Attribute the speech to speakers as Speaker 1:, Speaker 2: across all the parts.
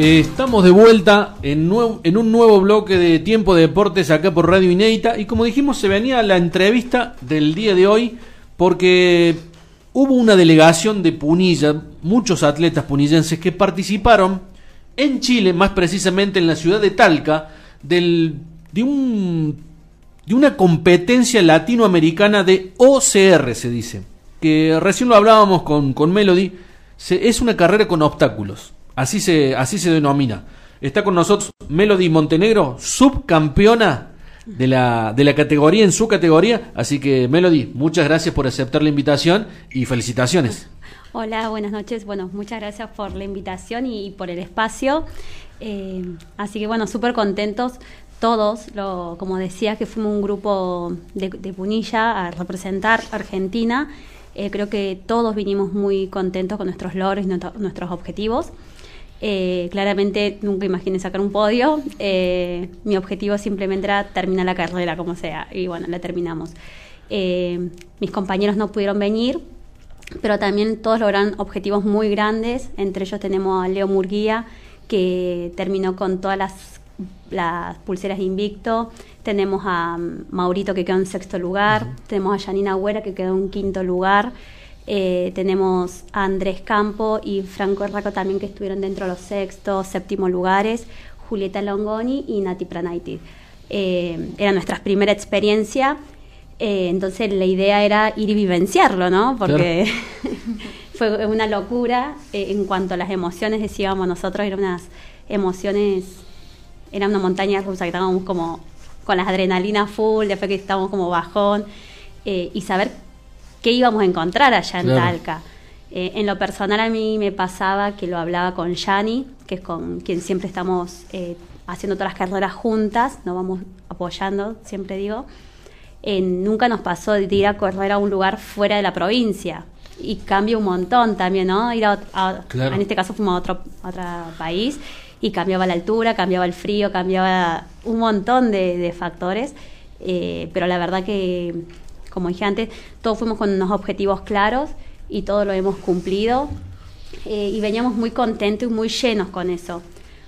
Speaker 1: Estamos de vuelta en un nuevo bloque de Tiempo de Deportes acá por Radio Inédita, y como dijimos, se venía la entrevista del día de hoy porque hubo una delegación de Punilla, muchos atletas punillenses que participaron en Chile, más precisamente en la ciudad de Talca, de una competencia latinoamericana de OCR, se dice, que recién lo hablábamos con Melody. Es una carrera con obstáculos. Así se denomina. Está con nosotros Melody Montenegro, subcampeona de la categoría, en su categoría. Así que, Melody, muchas gracias por aceptar la invitación y felicitaciones.
Speaker 2: Hola, buenas noches. Bueno, muchas gracias por la invitación y por el espacio. Así que, bueno, súper contentos todos. Como decía, que fuimos un grupo de Punilla a representar Argentina. Creo que todos vinimos muy contentos con nuestros logros y nuestros objetivos. Claramente nunca imaginé sacar un podio. Mi objetivo simplemente era terminar la carrera como sea, y bueno, la terminamos. Mis compañeros no pudieron venir, pero también todos lograron objetivos muy grandes. Entre ellos tenemos a Leo Murguía, que terminó con todas las pulseras invicto. Tenemos a Maurito, que quedó en 6º lugar. Tenemos a Janina Agüera, que quedó en 5º lugar. Tenemos a Andrés Campo y Franco Herraco también, que estuvieron dentro de los 6º, 7º lugares. Julieta Longoni y Nati Pranaitis. Era nuestra primera experiencia, entonces la idea era ir y vivenciarlo, ¿no? Porque claro. Fue una locura. En cuanto a las emociones, decíamos nosotros, eran unas emociones, era una montaña rusa, que estábamos como con las adrenalinas full, después que estábamos como bajón, y saber qué íbamos a encontrar allá en Talca. En lo personal, a mí me pasaba que lo hablaba con Yani, que es con quien siempre estamos haciendo todas las carreras juntas, nos vamos apoyando, siempre digo. Nunca nos pasó de ir a correr a un lugar fuera de la provincia, y cambia un montón también, ¿no? Ir claro. En este caso fuimos a otro país, y cambiaba la altura, cambiaba el frío, cambiaba un montón de factores, pero la verdad que, como dije antes, todos fuimos con unos objetivos claros y todo lo hemos cumplido, y veníamos muy contentos y muy llenos con eso.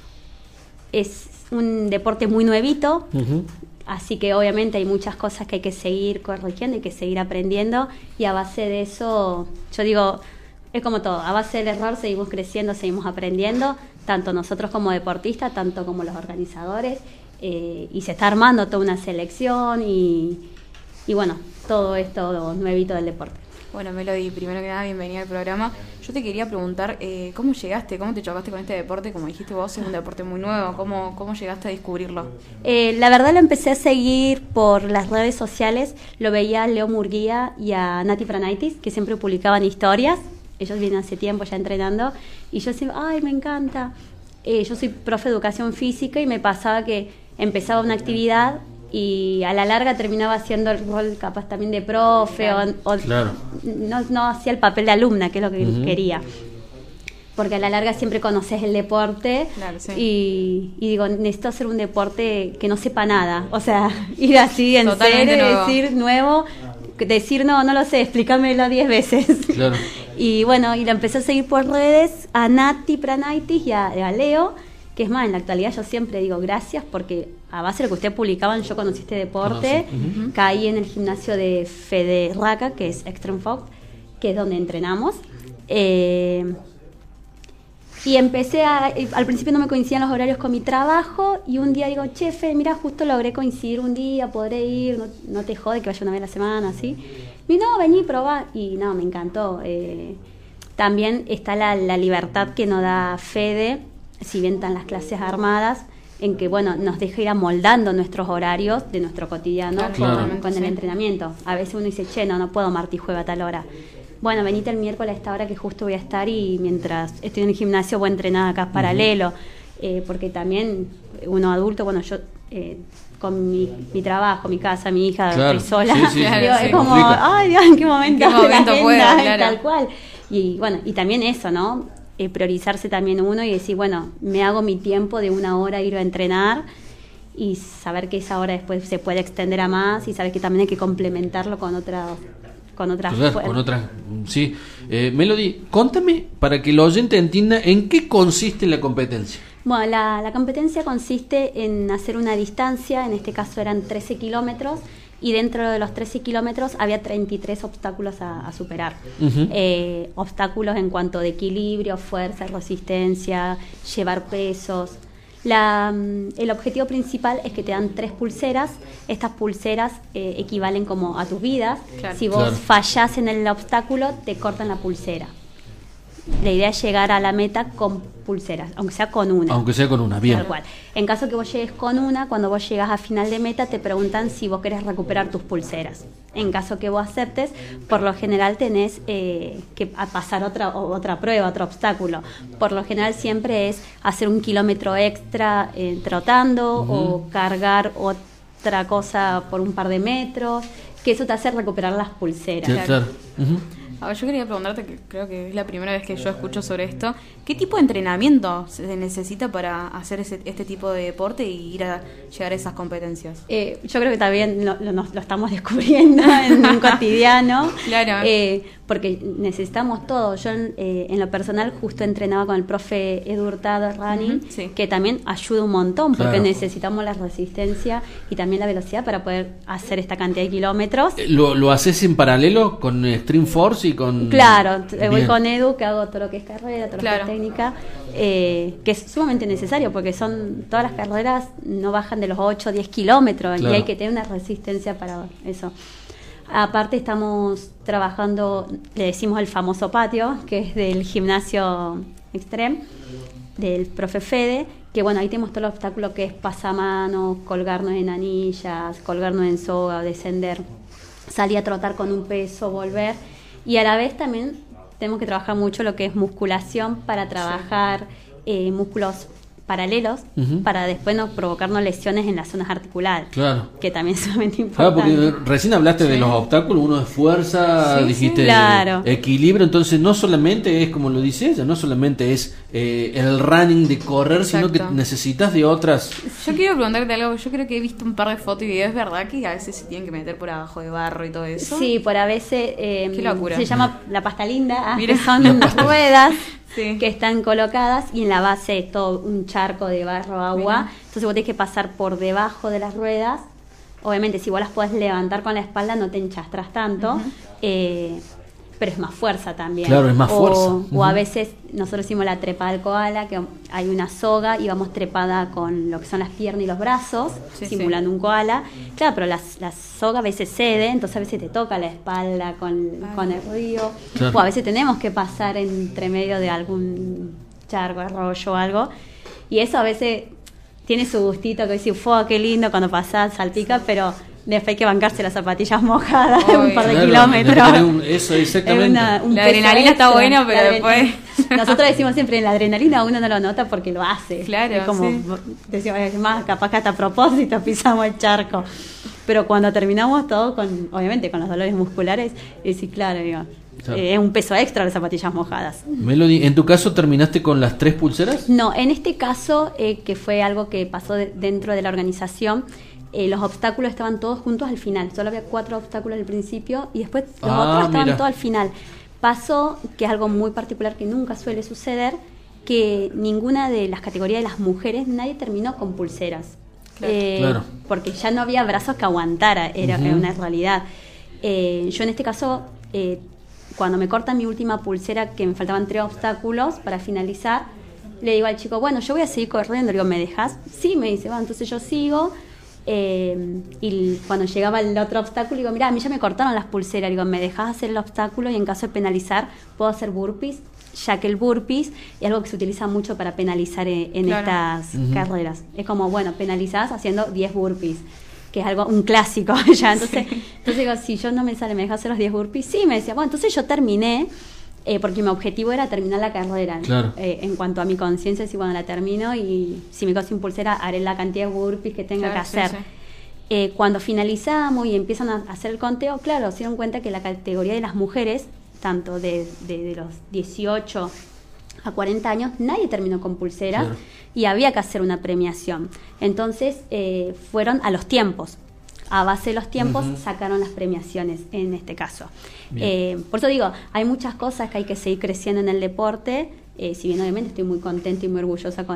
Speaker 2: Es un deporte muy nuevito, así que obviamente hay muchas cosas que hay que seguir corrigiendo, hay que seguir aprendiendo, y a base de eso, yo digo, es como todo, a base del error seguimos creciendo, seguimos aprendiendo, tanto nosotros como deportistas, tanto como los organizadores, y se está armando toda una selección y bueno, todo esto nuevito del deporte.
Speaker 3: Bueno, Melody, primero que nada, bienvenida al programa. Yo te quería preguntar, ¿cómo llegaste? ¿Cómo te chocaste con este deporte? Como dijiste vos, es un deporte muy nuevo. ¿Cómo llegaste a descubrirlo?
Speaker 2: La verdad lo empecé a seguir por las redes sociales. Lo veía a Leo Murguía y a Nati Pranaitis, que siempre publicaban historias. Ellos vienen hace tiempo ya entrenando. Y yo decía, ¡ay, me encanta! Yo soy profe de educación física, y me pasaba que empezaba una actividad y a la larga terminaba haciendo el rol capaz también de profe, o claro. no hacía el papel de alumna, que es lo que quería, porque a la larga siempre conoces el deporte, claro, sí. y digo, necesito hacer un deporte que no sepa nada, o sea, ir así en serio, decir no lo sé, explícamelo 10 veces. Claro. Y bueno, y la empecé a seguir por redes a Nati Pranaitis y a Leo, que es más, en la actualidad yo siempre digo gracias, porque a base de lo que ustedes publicaban yo conocí este deporte, caí en el gimnasio de Fede Raca, que es Extreme Fox, que es donde entrenamos, y empecé al principio no me coincidían los horarios con mi trabajo, y un día digo, chefe, mira, justo logré coincidir un día, podré ir, no te jode que vaya una vez a la semana, así. Y no, vení, probá, y no, me encantó. También está la libertad que nos da Fede, si bien están las clases armadas, en que bueno, nos deja ir amoldando nuestros horarios de nuestro cotidiano, claro, con el entrenamiento. A veces uno dice, no puedo martes y jueves a tal hora. Bueno, venite el miércoles a esta hora que justo voy a estar, y mientras estoy en el gimnasio voy a entrenar acá paralelo, porque también uno adulto, bueno, yo con mi trabajo, mi casa, mi hija, claro, estoy sola, digo, es como, ay Dios, ¿en qué momento puedo? Claro. Tal cual. Y bueno, y también eso, ¿no? Priorizarse también uno y decir, bueno, me hago mi tiempo de 1 hora ir a entrenar, y saber que esa hora después se puede extender a más, y saber que también hay que complementarlo con otras sí. Melody, contame para que el oyente entienda en qué consiste la competencia. Bueno, la competencia consiste en hacer una distancia, en este caso eran 13 kilómetros, y dentro de los 13 kilómetros había 33 obstáculos a superar. Obstáculos en cuanto de equilibrio, fuerza, resistencia, llevar pesos. El objetivo principal es que te dan 3 pulseras. Estas pulseras equivalen como a tus vidas.
Speaker 3: Claro.
Speaker 2: Si vos fallás en el obstáculo, te cortan la pulsera. La idea es llegar a la meta con pulseras, aunque sea con una.
Speaker 1: Aunque sea con una, bien.
Speaker 2: Tal cual. En caso que vos llegues con una, cuando vos llegas a final de meta, te preguntan si vos querés recuperar tus pulseras. En caso que vos aceptes, por lo general tenés que pasar otra prueba, otro obstáculo. Por lo general siempre es hacer 1 kilómetro extra trotando o cargar otra cosa por un par de metros, que eso te hace recuperar las pulseras.
Speaker 1: Claro.
Speaker 3: A ver, yo quería preguntarte, que creo que es la primera vez que yo escucho sobre esto, ¿qué tipo de entrenamiento se necesita para hacer este tipo de deporte y llegar a esas competencias?
Speaker 2: Yo creo que también lo estamos descubriendo en un cotidiano.
Speaker 3: Claro.
Speaker 2: Porque necesitamos todo. Yo en lo personal justo entrenaba con el profe Edu Hurtado Running,
Speaker 3: Sí.
Speaker 2: que también ayuda un montón, porque
Speaker 1: Claro.
Speaker 2: necesitamos la resistencia y también la velocidad para poder hacer esta cantidad de kilómetros.
Speaker 1: ¿Lo haces en paralelo con Extreme Force y con...?
Speaker 2: Claro, voy
Speaker 1: Bien.
Speaker 2: con Edu, que hago todo lo que es carrera, todo lo que es técnica, que es sumamente necesario, porque todas las carreras no bajan de los 8 o 10 kilómetros,
Speaker 1: Claro.
Speaker 2: y hay que tener una resistencia para eso. Aparte estamos trabajando, le decimos el famoso patio, que es del gimnasio Extreme, del profe Fede, que bueno, ahí tenemos todo el obstáculo que es pasamanos, colgarnos en anillas, colgarnos en soga, descender, salir a trotar con un peso, volver, y a la vez también tenemos que trabajar mucho lo que es musculación para trabajar músculos paralelos, para después no provocarnos lesiones en las zonas articulares,
Speaker 1: Claro.
Speaker 2: que también es sumamente
Speaker 1: Claro,
Speaker 2: importante.
Speaker 1: porque recién hablaste de los obstáculos, uno es fuerza,
Speaker 3: Sí,
Speaker 1: dijiste
Speaker 2: sí. Claro.
Speaker 1: equilibrio, entonces no solamente es como lo dice ella, no solamente es el running de correr, sino que
Speaker 3: Exacto.
Speaker 1: necesitas de otras.
Speaker 3: Yo quiero preguntarte algo, yo creo que he visto un par de fotos y videos, ¿es verdad que a veces se tienen que meter por abajo de barro y todo eso?
Speaker 2: Sí, por a veces
Speaker 3: Qué locura.
Speaker 2: se llama la pasta linda,
Speaker 3: Mira.
Speaker 2: que son unas ruedas
Speaker 3: Sí.
Speaker 2: que están colocadas y en la base es todo un charco de barro, agua.
Speaker 3: Mira.
Speaker 2: Entonces vos tenés que pasar por debajo de las ruedas. Obviamente si vos las podés levantar con la espalda no te enchastras tanto, pero es más fuerza también.
Speaker 1: Claro, es más fuerza.
Speaker 2: O a veces nosotros hicimos la trepada al koala, que hay una soga y vamos trepada con lo que son las piernas y los brazos,
Speaker 3: Sí,
Speaker 2: simulando un koala. Claro, pero la soga a veces cede, entonces a veces te toca la espalda con el río.
Speaker 1: Claro.
Speaker 2: O a veces tenemos que pasar entre medio de algún charco, arroyo o algo. Y eso a veces tiene su gustito, que dice, ¡fue qué lindo cuando pasás, salpica! Pero después hay que bancarse las zapatillas mojadas de un par de
Speaker 1: Claro,
Speaker 2: kilómetros.
Speaker 1: tenés que tener eso, exactamente.
Speaker 2: Un
Speaker 3: La
Speaker 2: peso
Speaker 3: adrenalina está
Speaker 2: extra.
Speaker 3: buena, pero
Speaker 2: La
Speaker 3: después-
Speaker 2: Nosotros decimos siempre, la adrenalina uno no lo nota porque lo hace.
Speaker 3: Claro,
Speaker 2: es como,
Speaker 3: sí.
Speaker 2: decimos, es más, capaz que hasta a propósito pisamos el charco. Pero cuando terminamos todo, obviamente con los dolores musculares, y sí, claro, digo,
Speaker 1: Claro.
Speaker 2: es un peso extra las zapatillas mojadas.
Speaker 1: Melody, ¿en tu caso terminaste con las 3 pulseras?
Speaker 2: No, en este caso, que fue algo que pasó dentro de la organización, los obstáculos estaban todos juntos al final. Solo había 4 obstáculos al principio y después los otros estaban
Speaker 1: mira.
Speaker 2: todos al final. Pasó, que es algo muy particular que nunca suele suceder, que ninguna de las categorías de las mujeres, nadie terminó con pulseras.
Speaker 3: Claro.
Speaker 1: Claro.
Speaker 2: Porque ya no había brazos que aguantara, era una realidad. Yo en este caso, cuando me cortan mi última pulsera, que me faltaban 3 obstáculos para finalizar, le digo al chico, bueno, yo voy a seguir corriendo. Le digo, ¿me dejas? Sí, me dice, bueno, entonces yo sigo. Y cuando llegaba el otro obstáculo, digo, mira, a mí ya me cortaron las pulseras. Digo, ¿me dejas hacer el obstáculo? Y en caso de penalizar, puedo hacer burpees, ya que el burpees es algo que se utiliza mucho para penalizar en
Speaker 3: Claro.
Speaker 2: estas carreras. Es como, bueno, penalizás haciendo 10 burpees, que es algo, un clásico ya. Entonces digo, si yo no me sale, ¿me dejas hacer los 10 burpees? Sí, me decía, bueno, entonces yo terminé, porque mi objetivo era terminar la carrera.
Speaker 1: Claro.
Speaker 2: En cuanto a mi conciencia, si bueno, la termino y si me quedo sin pulsera, haré la cantidad de burpees que tenga
Speaker 3: Claro,
Speaker 2: que
Speaker 3: sí,
Speaker 2: hacer.
Speaker 3: sí.
Speaker 2: Cuando finalizamos y empiezan a hacer el conteo, claro, se dieron cuenta que la categoría de las mujeres, tanto de los 18 a 40 años, nadie terminó con pulseras.
Speaker 1: Claro.
Speaker 2: Y había que hacer una premiación. Entonces fueron a los tiempos. A base de los tiempos sacaron las premiaciones en este caso. Por eso digo, hay muchas cosas que hay que seguir creciendo en el deporte. Si bien obviamente estoy muy contenta y muy orgullosa con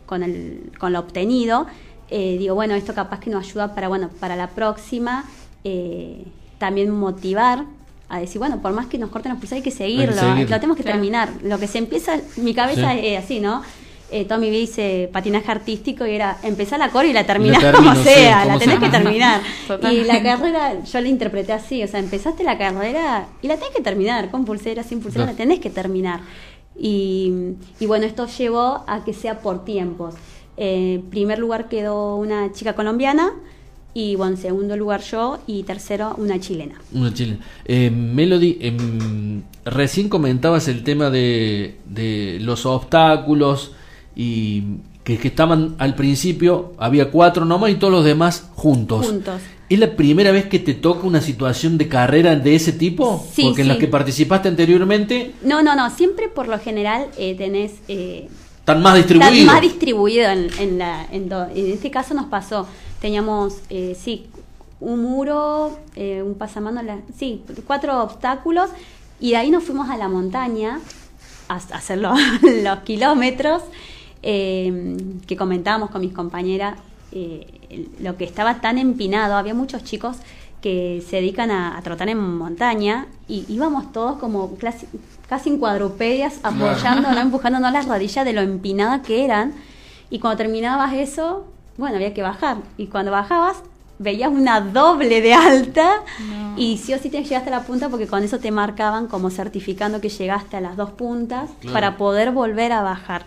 Speaker 2: con lo obtenido, digo, bueno, esto capaz que nos ayuda para la próxima, también motivar a decir, bueno, por más que nos corten los pulsares hay que seguirlo, lo tenemos que terminar. Lo que se empieza, mi cabeza es así, ¿no? Toda mi vida hice patinaje artístico y era empezar la core y la terminás como sea, la tenés que terminar. Y la carrera yo la interpreté así, o sea, empezaste la carrera y la tenés que terminar, con pulsera, sin pulsera, la tenés que terminar. Y bueno, esto llevó a que sea por tiempos. Primer lugar quedó una chica colombiana, y bueno, en segundo lugar yo, y tercero una chilena.
Speaker 1: Una chilena. Melody, recién comentabas el tema de los obstáculos y que estaban al principio, había 4 nomás y todos los demás juntos. ¿Es la primera vez que te toca una situación de carrera de ese tipo?
Speaker 2: Sí,
Speaker 1: porque en las que participaste anteriormente...
Speaker 2: No, siempre por lo general tenés...
Speaker 1: Están más distribuidos.
Speaker 2: Están más distribuidos en este caso nos pasó, teníamos, un muro, un pasamano, 4 obstáculos, y de ahí nos fuimos a la montaña a hacer los kilómetros, que comentábamos con mis compañeras, lo que estaba tan empinado, había muchos chicos que se dedican a trotar en montaña, y íbamos todos como casi en cuadrupedias, apoyándonos, empujándonos las rodillas de lo empinada que eran, y cuando terminabas eso, bueno, había que bajar, y cuando bajabas veías una doble de alta, y sí o sí te llegaste a la punta, porque con eso te marcaban como certificando que llegaste a las 2 puntas, para poder volver a bajar.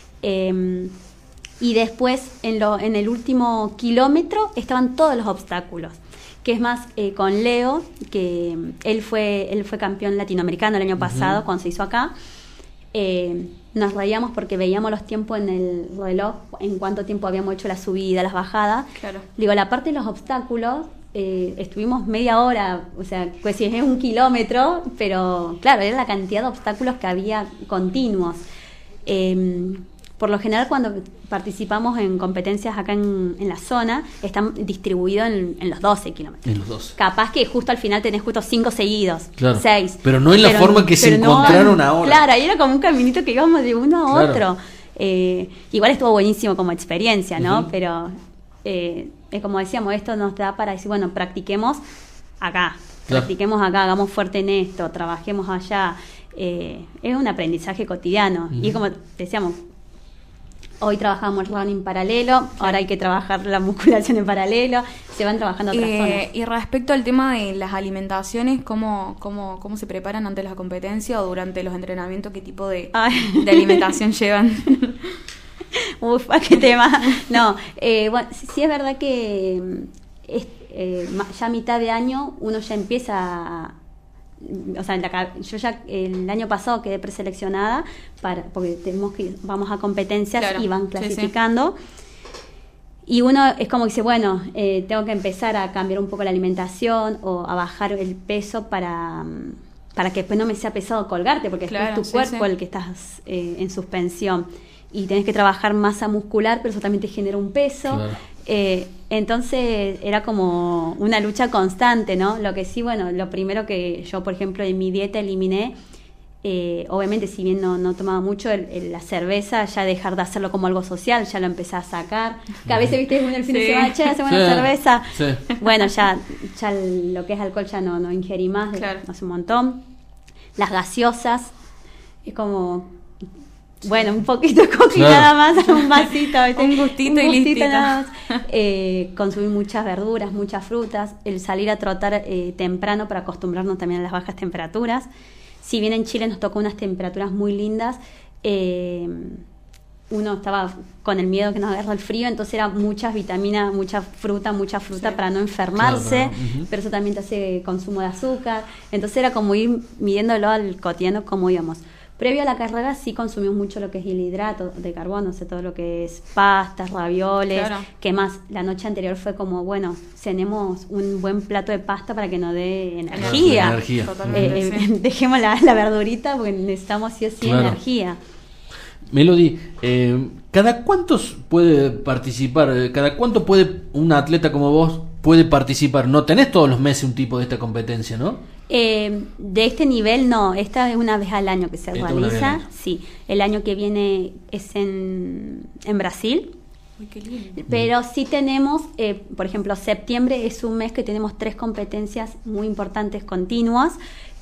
Speaker 2: Y después en el último kilómetro estaban todos los obstáculos, que es más, con Leo, que él fue campeón latinoamericano el año pasado, cuando se hizo acá. Nos reíamos porque veíamos los tiempos en el reloj, en cuánto tiempo habíamos hecho la subida, las bajadas. Digo, la parte de los obstáculos, estuvimos media hora, o sea, pues si es 1 kilómetro, pero claro, era la cantidad de obstáculos que había continuos. Por lo general, cuando participamos en competencias acá en la zona, están distribuidos en los 12 kilómetros.
Speaker 1: En los 12.
Speaker 2: Capaz que justo al final tenés justo 5 seguidos, 6.
Speaker 1: Pero no en la forma que se encontraron ahora.
Speaker 2: Claro, ahí era como un caminito que íbamos de uno a otro. Igual estuvo buenísimo como experiencia, ¿no? Pero como decíamos, esto nos da para decir, bueno, practiquemos acá, hagamos fuerte en esto, trabajemos allá. Es un aprendizaje cotidiano. Y es como decíamos, hoy trabajamos el running en paralelo, ahora hay que trabajar la musculación en paralelo, se van trabajando otras zonas.
Speaker 3: Y respecto al tema de las alimentaciones, ¿cómo se preparan ante la competencia o durante los entrenamientos? ¿Qué tipo de alimentación llevan?
Speaker 2: Uf, qué tema. No, bueno, sí es verdad que ya a mitad de año uno ya empieza o sea, yo ya el año pasado quedé preseleccionada porque vamos a competencias y van clasificando. Y uno es como que dice, bueno, tengo que empezar a cambiar un poco la alimentación o a bajar el peso para que después no me sea pesado colgarte, porque después es tu cuerpo el que estás en suspensión. Y tenés que trabajar masa muscular, pero eso también te genera un peso. Entonces era como una lucha constante, ¿no? Lo que sí, bueno, lo primero que yo, por ejemplo, en mi dieta eliminé, obviamente, si bien no tomaba mucho, la cerveza, ya dejar de hacerlo como algo social, ya lo empecé a sacar. Que a veces, viste, el fin de semana, hacemos una cerveza. Bueno, ya lo que es alcohol ya no ingerí más, hace un montón. Las gaseosas, es como... Bueno, un poquito de coca nada más, un vasito,
Speaker 3: un gustito y listo.
Speaker 2: Nada más. Consumir muchas verduras, muchas frutas, el salir a trotar temprano para acostumbrarnos también a las bajas temperaturas. Si bien en Chile nos tocó unas temperaturas muy lindas, uno estaba con el miedo que nos agarra el frío, entonces era muchas vitaminas, mucha fruta para no enfermarse, pero eso también te hace consumo de azúcar. Entonces era como ir midiéndolo al cotidiano como íbamos. Previo a la carrera sí consumimos mucho lo que es el hidrato de carbono, o sea, todo lo que es pastas, ravioles, que más la noche anterior fue como, bueno, cenemos un buen plato de pasta para que nos dé energía. Dejemos la verdurita porque necesitamos sí o sí energía.
Speaker 1: Melody, ¿cada cuántos puede participar? ¿Cada cuánto puede un atleta como vos puede participar? No tenés todos los meses un tipo de esta competencia, ¿no?
Speaker 2: De este nivel no, esta es una vez al año que se
Speaker 1: Esta una vez al
Speaker 2: realiza.
Speaker 1: año.
Speaker 2: Sí, el año que viene es en Brasil.
Speaker 3: Uy, qué lindo.
Speaker 2: Pero sí tenemos, por ejemplo, septiembre es un mes que tenemos 3 competencias muy importantes continuas,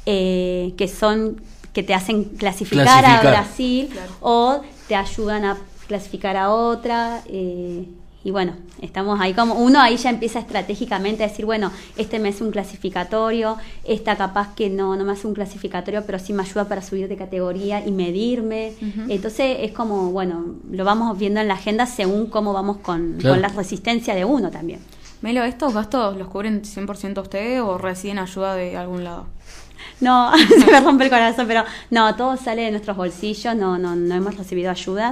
Speaker 2: que te hacen clasificar a Brasil,
Speaker 3: Claro.
Speaker 2: o te ayudan a clasificar a otra. Y bueno, estamos ahí como uno ahí ya empieza estratégicamente a decir, bueno, este me hace un clasificatorio, esta capaz que no me hace un clasificatorio, pero sí me ayuda para subir de categoría y medirme.
Speaker 3: Ujú.
Speaker 2: Entonces es como, bueno, lo vamos viendo en la agenda según cómo vamos con
Speaker 1: Claro.
Speaker 2: la resistencia de uno también.
Speaker 3: Melo, ¿estos gastos los cubren 100% ustedes o reciben ayuda de algún lado?
Speaker 2: No, se me rompe el corazón, pero no, todo sale de nuestros bolsillos, no hemos recibido ayudas.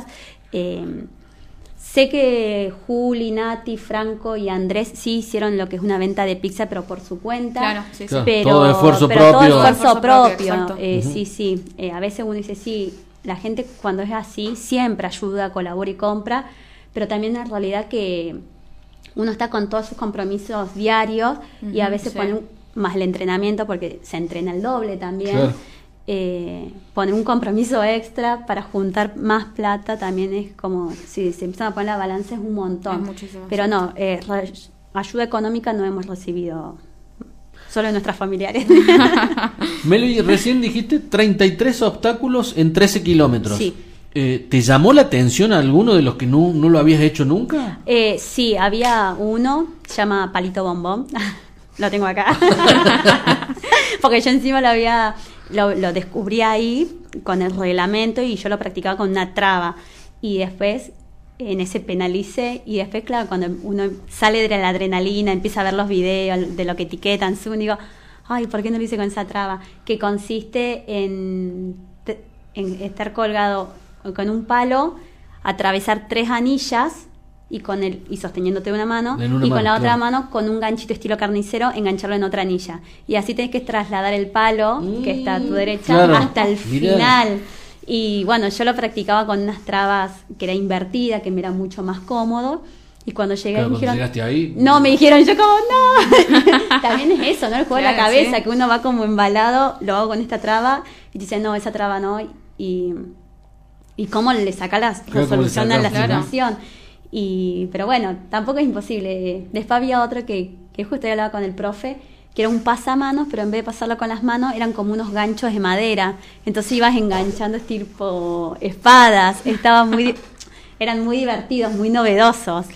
Speaker 2: Sé que Juli, Nati, Franco y Andrés sí hicieron lo que es una venta de pizza, pero por su cuenta.
Speaker 3: Claro, sí,
Speaker 1: Claro.
Speaker 3: sí.
Speaker 2: Pero,
Speaker 1: Todo esfuerzo
Speaker 2: pero todo
Speaker 1: propio.
Speaker 2: esfuerzo
Speaker 3: Esfuerzo propio,
Speaker 2: propio.
Speaker 3: exacto.
Speaker 2: Sí, sí. A veces uno dice, sí, la gente cuando es así siempre ayuda, colabora y compra, pero también en realidad que uno está con todos sus compromisos diarios y a
Speaker 3: Ujú,
Speaker 2: veces
Speaker 3: sí.
Speaker 2: pone más el entrenamiento porque se entrena el doble también.
Speaker 1: Claro.
Speaker 2: Poner un compromiso extra para juntar más plata también es como, si se empiezan a poner la balanza es un montón.
Speaker 3: Es muchísimo,
Speaker 2: Pero
Speaker 3: sí.
Speaker 2: no, ayuda económica no hemos recibido, solo de nuestras familiares.
Speaker 1: Meli, recién dijiste 33 obstáculos en 13 kilómetros.
Speaker 2: Sí.
Speaker 1: ¿Te llamó la atención alguno de los que no lo habías hecho nunca?
Speaker 2: Sí, había uno, se llama Palito Bombón, lo tengo acá, porque yo encima lo descubrí ahí con el reglamento y yo lo practicaba con una traba y después en ese penalicé y después claro, cuando uno sale de la adrenalina, empieza a ver los videos de lo que etiquetan, digo, ay, ¿por qué no lo hice con esa traba? Que consiste en estar colgado con un palo, atravesar 3 anillas y sosteniéndote una mano
Speaker 1: En una
Speaker 2: y con
Speaker 1: mano,
Speaker 2: la otra
Speaker 1: claro.
Speaker 2: mano con un ganchito estilo carnicero engancharlo en otra anilla y así tenés que trasladar el palo que está a tu derecha
Speaker 1: claro.
Speaker 2: hasta el
Speaker 1: Mirá.
Speaker 2: final. Y bueno, yo lo practicaba con unas trabas que era invertida, que me era mucho más cómodo. Y cuando llegué
Speaker 1: Claro,
Speaker 2: me
Speaker 1: cuando
Speaker 2: dijeron,
Speaker 1: llegaste ahí.
Speaker 2: no, me dijeron, yo como, no. También es eso, ¿no? El juego de la
Speaker 3: Claro,
Speaker 2: cabeza,
Speaker 3: sí.
Speaker 2: que uno va como embalado, lo hago con esta traba, y dice, no, esa traba no. Y cómo le saca la
Speaker 1: Claro, cómo le
Speaker 2: resolución a la
Speaker 1: sacás,
Speaker 3: claro.
Speaker 2: situación. Pero bueno, tampoco es imposible. Después había otro que justo yo hablaba con el profe, que era un pasamanos, pero en vez de pasarlo con las manos, eran como unos ganchos de madera. Entonces ibas enganchando tipo espadas. Eran muy divertidos, muy novedosos.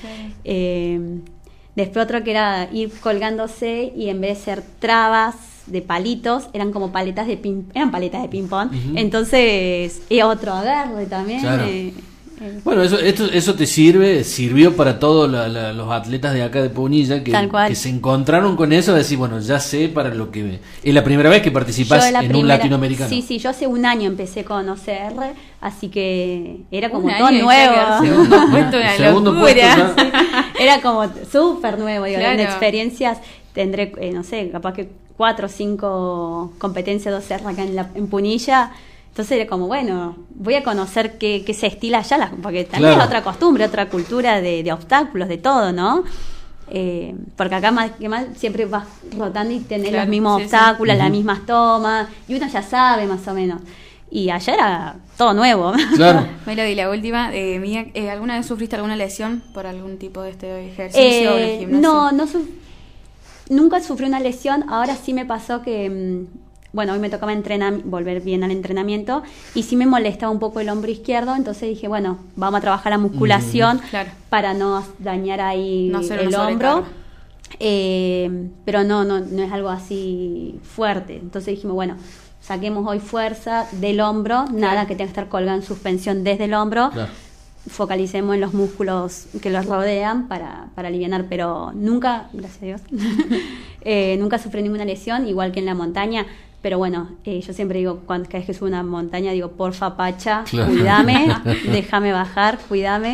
Speaker 2: Después otro que era ir colgándose y en vez de ser trabas de palitos, eran como paletas de eran paletas de ping-pong.
Speaker 1: Ujú.
Speaker 2: Entonces, y otro agarre también.
Speaker 1: Claro. Bueno, eso te sirvió para todos los atletas de acá de Punilla
Speaker 2: Tal cual.
Speaker 1: que se encontraron con eso, de decir, bueno, ya sé para lo que... Es la primera vez que participás
Speaker 2: Yo la
Speaker 1: en un
Speaker 2: primera-
Speaker 1: latinoamericano.
Speaker 2: Sí, yo hace un año empecé con OCR, así que era como
Speaker 3: Un
Speaker 2: todo
Speaker 3: año y
Speaker 2: nuevo.
Speaker 3: ya quedar segundo puesto, una
Speaker 1: Segundo
Speaker 3: locura.
Speaker 1: puesto
Speaker 2: Era como súper nuevo, digo,
Speaker 3: Claro.
Speaker 2: en experiencias tendré, no sé, capaz que 4 o 5 competencias de OCR acá en Punilla. Entonces era como, bueno, voy a conocer qué se estila allá, porque también
Speaker 1: Claro.
Speaker 2: es otra costumbre, otra cultura de obstáculos, de todo, ¿no? Porque acá más que mal siempre vas rotando y tenés
Speaker 3: Claro,
Speaker 2: los mismos
Speaker 3: sí, sí.
Speaker 2: obstáculos, las
Speaker 1: Ujú.
Speaker 2: mismas tomas, y uno ya sabe más o menos. Y allá era todo nuevo.
Speaker 1: Claro.
Speaker 3: Melody, la última, Mía, ¿alguna vez sufriste alguna lesión por algún tipo de este ejercicio o en el gimnasio?
Speaker 2: Nunca sufrí una lesión. Ahora sí me pasó que, bueno, hoy me tocaba volver bien al entrenamiento y sí me molestaba un poco el hombro izquierdo, entonces dije, bueno, vamos a trabajar la musculación
Speaker 3: Claro.
Speaker 2: para no dañar ahí
Speaker 3: No hacer
Speaker 2: el
Speaker 3: una
Speaker 2: hombro.
Speaker 3: sobrecarga.
Speaker 2: Pero no es algo así fuerte. Entonces dijimos, bueno, saquemos hoy fuerza del hombro, nada que tenga que estar colgado en suspensión desde el hombro.
Speaker 1: Claro.
Speaker 2: Focalicemos en los músculos que los rodean para alivianar, pero nunca, gracias a Dios, nunca sufrí ninguna lesión, igual que en la montaña. Pero bueno, yo siempre digo, cada vez que subo una montaña, digo, porfa, Pacha,
Speaker 1: Claro.
Speaker 2: cuídame, déjame bajar, cuídame.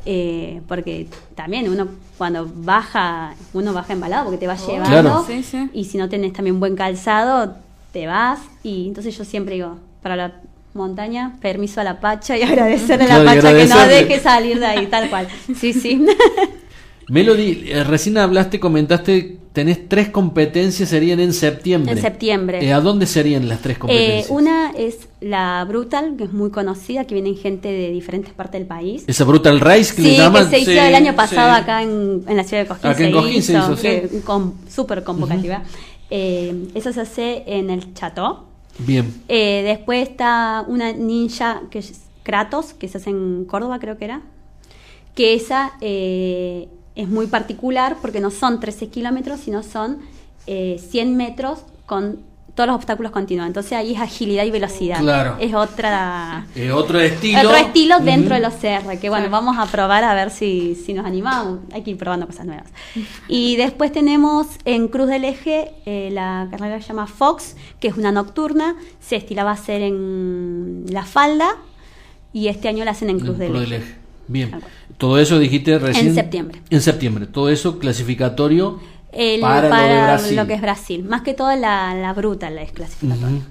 Speaker 2: Porque también uno cuando baja, uno baja embalado porque te va llevando.
Speaker 1: Claro.
Speaker 3: Sí, sí.
Speaker 2: Y si no tenés también buen calzado, te vas. Y entonces yo siempre digo, para la montaña, permiso a la Pacha y agradecerle a
Speaker 1: Claro, y
Speaker 2: la Pacha que no
Speaker 1: agradecerle.
Speaker 2: deje salir de ahí, tal cual. Sí, sí.
Speaker 1: Melody, recién comentaste, tenés 3 competencias, serían en septiembre.
Speaker 2: En septiembre.
Speaker 1: ¿A dónde serían las 3 competencias?
Speaker 2: Una es la Brutal, que es muy conocida, que vienen gente de diferentes partes del país.
Speaker 1: Esa Brutal Race que
Speaker 2: sí,
Speaker 1: le llaman.
Speaker 2: Que se hizo el año pasado acá en la ciudad de Cosquín.
Speaker 1: Acá en Cosquín se hizo, sí.
Speaker 2: Súper convocativa. Eso se hace en el Chateau.
Speaker 1: Bien.
Speaker 2: Después está una ninja que es Kratos, que se hace en Córdoba, creo que era. Que esa es muy particular porque no son 13 kilómetros, sino son 100 metros con todos los obstáculos continuos. Entonces ahí es agilidad y velocidad.
Speaker 1: Claro.
Speaker 2: Es
Speaker 1: otro estilo.
Speaker 2: Otro estilo dentro de los CR, que bueno, vamos a probar a ver si nos animamos. Hay que ir probando cosas nuevas. Y después tenemos en Cruz del Eje la carrera que se llama Fox, que es una nocturna. Se estilaba hacer en La Falda y este año la hacen en Cruz del Eje.
Speaker 1: Bien. Todo eso dijiste recién.
Speaker 2: En septiembre.
Speaker 1: En septiembre. Todo eso clasificatorio
Speaker 2: para
Speaker 1: lo de Brasil.
Speaker 2: Lo que es Brasil. Más que todo la Brutal es clasificatoria.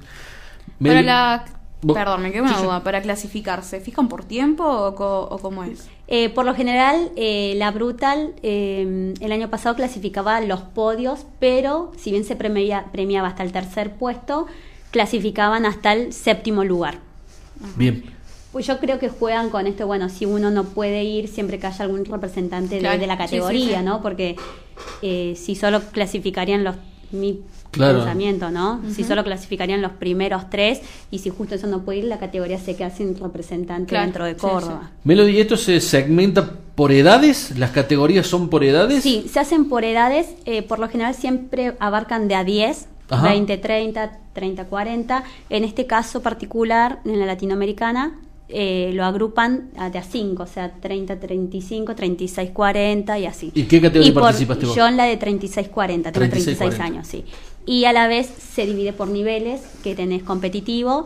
Speaker 3: Perdón, me quedó una duda. ¿Para clasificarse, fijan por tiempo o cómo es?
Speaker 2: Por lo general, la Brutal el año pasado clasificaba los podios, pero si bien se premiaba hasta el 3er puesto, clasificaban hasta el 7º lugar.
Speaker 1: Bien.
Speaker 2: Pues yo creo que juegan con esto, bueno, si uno no puede ir, siempre que haya algún representante de la categoría, sí. ¿No? Porque si solo clasificarían mi pensamiento, ¿no? Si solo clasificarían los primeros 3 y si justo eso no puede ir, la categoría se queda sin representante dentro de Córdoba.
Speaker 1: Sí. Melody, ¿esto se segmenta por edades? ¿Las categorías son por edades?
Speaker 2: Sí, se hacen por edades, por lo general siempre abarcan de a 10, 20-30, 30-40. En este caso particular, en la latinoamericana, lo agrupan de a 5, o sea, 30-35, 36-40 y así.
Speaker 1: ¿Y qué categoría participaste vos?
Speaker 2: Yo en la de 36-40, tengo 36 años, sí. Y a la vez se divide por niveles, que tenés competitivo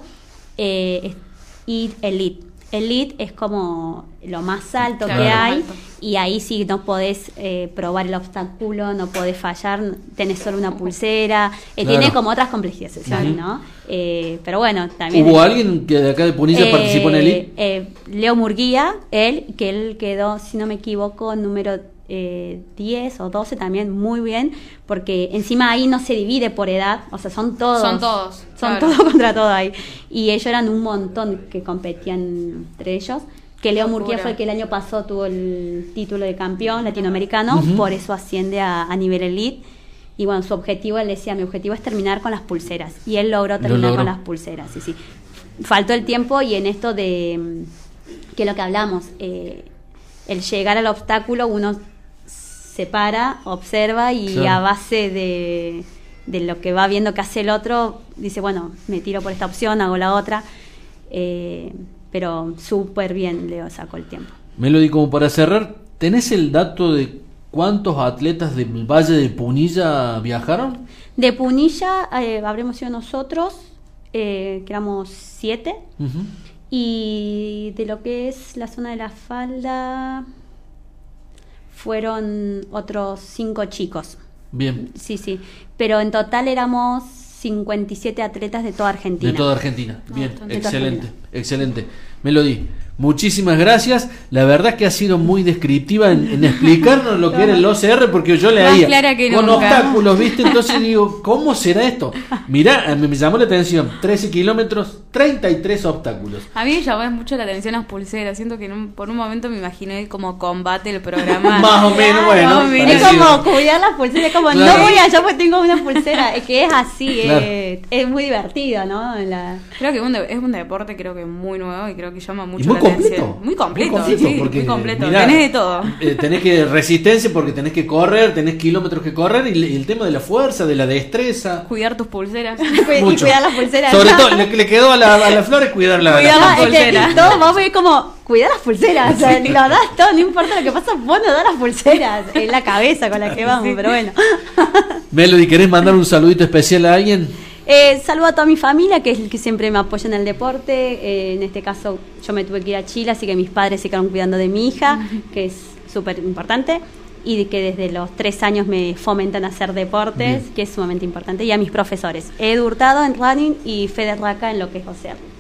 Speaker 2: y elite. Elite es como lo más alto que hay, y ahí sí no podés probar el obstáculo, no podés fallar, tenés solo una pulsera, tiene como otras complejidades, ¿no? Pero bueno, también...
Speaker 1: ¿Hubo alguien que de acá de Punilla participó en Elite?
Speaker 2: Leo Murguía, él quedó, si no me equivoco, número 10 o 12 también, muy bien, porque encima ahí no se divide por edad, o sea, son todos todos contra todo ahí, y ellos eran un montón que competían entre ellos, que Leo Murguía fue el que el año pasado tuvo el título de campeón latinoamericano, por eso asciende a nivel elite. Y bueno, su objetivo, él decía, mi objetivo es terminar con las pulseras, y él logró terminar con las pulseras, sí. Faltó el tiempo, y en esto de que lo que hablamos, el llegar al obstáculo, uno se para, observa y a base de lo que va viendo que hace el otro, dice, bueno, me tiro por esta opción, hago la otra, pero súper bien Leo sacó el tiempo.
Speaker 1: Melody, como para cerrar, ¿tenés el dato de cuántos atletas del Valle de Punilla viajaron?
Speaker 2: De Punilla habremos sido nosotros, que éramos 7, y de lo que es la zona de La Falda fueron otros 5 chicos.
Speaker 1: Bien.
Speaker 2: Sí, pero en total éramos 57 atletas de toda Argentina.
Speaker 1: De toda Argentina, bien, excelente. Melody, muchísimas gracias. La verdad es que ha sido muy descriptiva en explicarnos lo que era el OCR, porque yo leía con obstáculos, ¿viste? Entonces digo, ¿cómo será esto? Mirá, me llamó la atención, 13 kilómetros, 33 obstáculos.
Speaker 3: A mí me llamó mucho la atención las pulseras. Siento que por un momento me imaginé como combate el programa.
Speaker 1: Más o menos, bueno.
Speaker 2: Es como cuidar las pulseras, como no voy allá porque tengo una pulsera. Es que es así, es muy divertido, ¿no?
Speaker 3: Creo que es un deporte muy nuevo, y creo que llama mucho
Speaker 1: la
Speaker 3: atención. Muy completo,
Speaker 1: porque,
Speaker 3: muy completo.
Speaker 1: Mirá,
Speaker 3: tenés de todo.
Speaker 1: Tenés que resistencia porque tenés que correr, tenés kilómetros que correr, y el tema de la fuerza, de la destreza.
Speaker 3: Cuidar tus pulseras.
Speaker 2: Y cuidar las pulseras.
Speaker 1: Sobre todo, le quedó a la flor es cuidar las
Speaker 2: pulseras. Todo vamos a ver como cuidar las pulseras. O sea, lo das todo, no importa lo que pasa, vos no das las pulseras. Es la cabeza con la que vamos, pero bueno.
Speaker 1: Melody, ¿querés mandar un saludito especial a alguien?
Speaker 2: Saludo a toda mi familia, que es el que siempre me apoya en el deporte. En este caso yo me tuve que ir a Chile, así que mis padres se quedaron cuidando de mi hija, que es súper importante, y que desde los 3 años me fomentan a hacer deportes, que es sumamente importante, y a mis profesores, Edu Hurtado en running y Fede Raca en lo que es OCR.